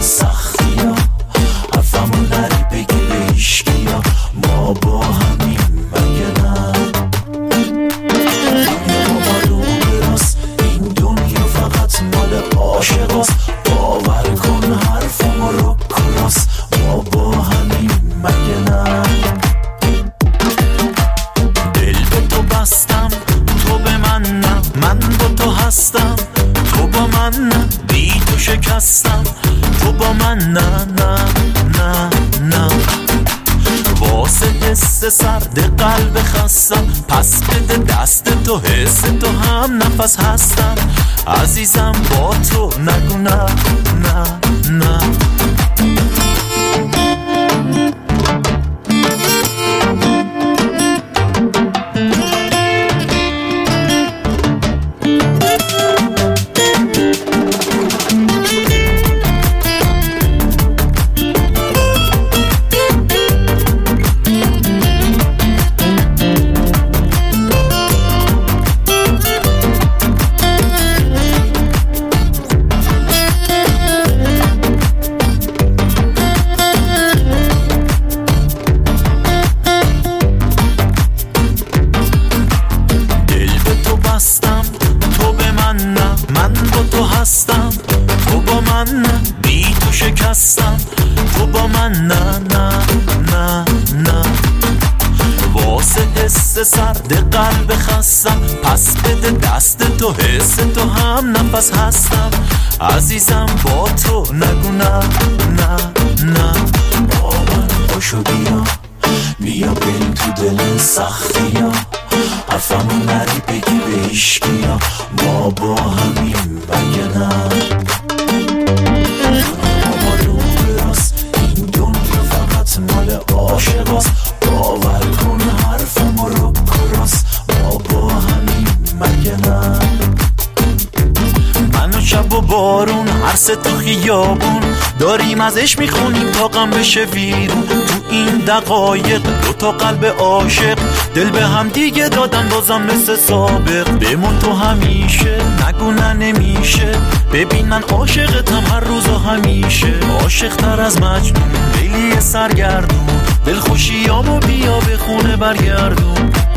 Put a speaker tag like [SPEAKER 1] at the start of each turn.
[SPEAKER 1] سختی ها، حرفمون نری بگی به هیشکی ها، ما با همیم مگه نه؟ دنیا رو براست، این دنیا فقط مال عاشقاست، باور کن حرفمو رو کراست، ما با همیم مگه نه؟ دل به تو بستم تو به من نه، من با تو هستم تو با من نه، بی تو شکستم تو با من نه نه نه نه. واسه حس سرد قلب خستم، پس بده دست تو، حس تو هم نفس هستم، عزیزم با تو نگو نه نه نه. تو با من نه، بی تو شکستم تو با من نه نه نه نه. واسه حس سرد قلب خستم، پس بده دست تو، حس تو هم نفس هستم، عزیزم با تو نگو نه نه نه. با من باشو بیا بیا بریم تو دل سختی ها، حرفمون نری بگی به هیشکی ها، ما با همیم مگه نه؟ ما رو براست، این دنیا فقط مال عاشقاست، باور کن حرفمو رو کراست، ما با همیم مگه نه؟ من و شب و بارون هر سه تا خیابون داریم ازش میخونیم تا غم بشه ویرون. تو این دقایق دو تا قلب عاشق دل به هم دیگه دادن بازم مثل سابق. بمون تو همیشه نگو نه نمیشه، ببین من عاشقتم هر روز و همیشه، عاشق تر از مجنون لیلی سرگردون، دل خوشیامو بیا به خونه برگردون.